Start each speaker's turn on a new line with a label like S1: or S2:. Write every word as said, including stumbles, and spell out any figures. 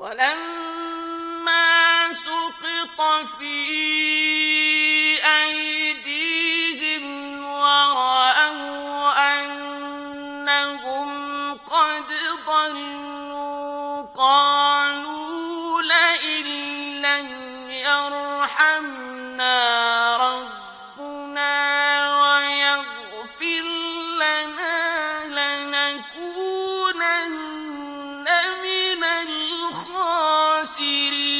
S1: وَلَمَّا سُقِطَ فِي أَيْدِيهِمْ وَرَأَوْا أَنَّهُمْ قَدْ ضَلُّوا قَالُوا لَئِن لَّمْ يَرْحَمْنَا رَبُّنَا وَيَغْفِرْ لَنَا لَنَكُونَنَّ مِنَ الْخَاسِرِينَ